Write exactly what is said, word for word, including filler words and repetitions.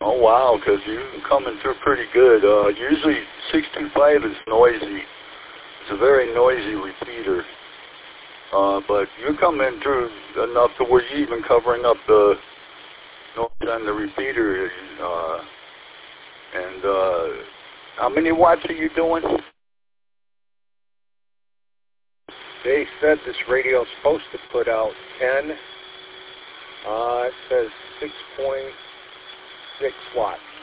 Oh, wow, because you're coming through pretty good. Uh, usually six two five is noisy. It's a very noisy repeater. Uh, but you're coming through enough to where you're even covering up the noise on the repeater. Uh, and uh, how many watts are you doing? They said this radio is supposed to put out ten. Uh, it says six point six watts.